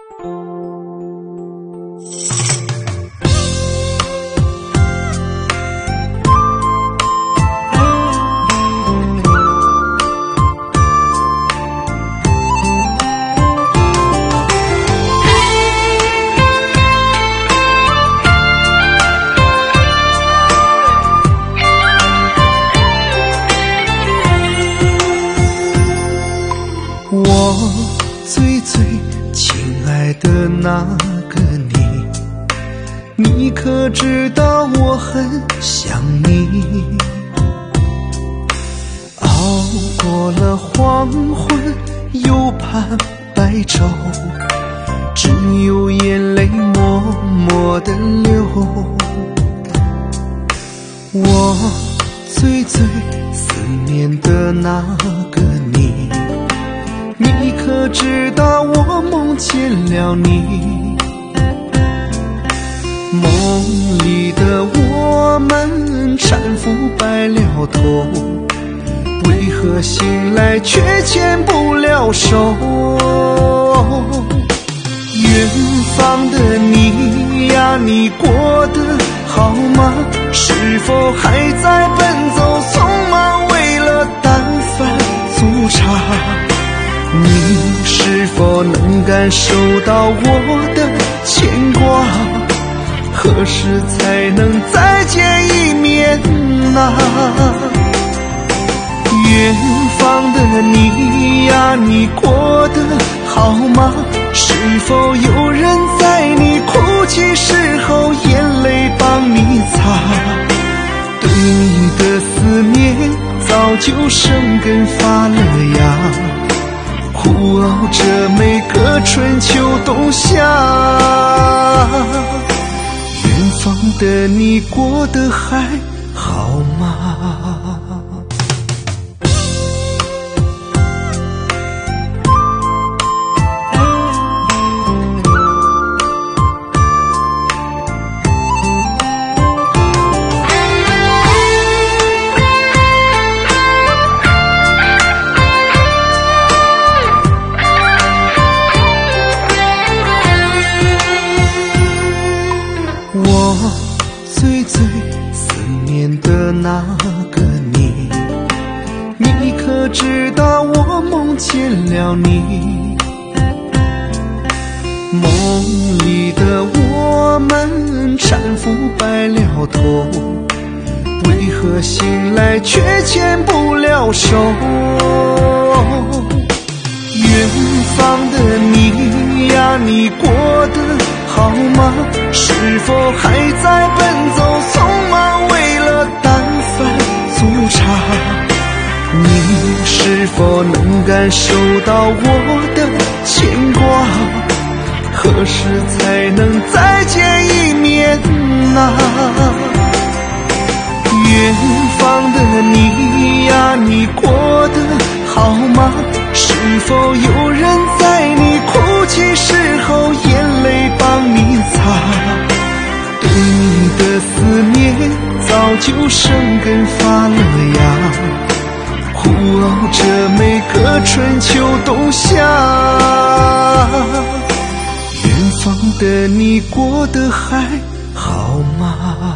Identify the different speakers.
Speaker 1: 我最最亲爱的那个你可知道我很想你？熬过了黄昏，又盼白昼，只有眼泪默默地流。我最最思念的那个你可知道我梦见了你？梦里的我们搀扶白了头，为何醒来却牵不了手？远方的你呀，你过得好吗？是否还在奔走匆忙，为了淡饭粗茶？你是否能感受到我的牵挂？何时才能再见一面啊？远方的你呀，你过得好吗？是否有人在你哭泣时候眼泪帮你擦？对你的思念早就生根发了芽，苦熬着每个春秋冬夏。远方的你过得还好吗？我最最思念的那个你可知道我梦见了你？梦里的我们搀扶白了头，为何醒来却牵不了手？远方的你呀，你过得好吗？是否还在奔走匆忙，为了淡饭粗茶？你是否能感受到我的牵挂？何时才能再见一面啊？远方的你呀，你过得好吗？是否有人在你哭泣时候眼泪帮你擦？对你的思念早就生根发了芽，苦熬着每个春秋冬夏。远方的你过得还好吗？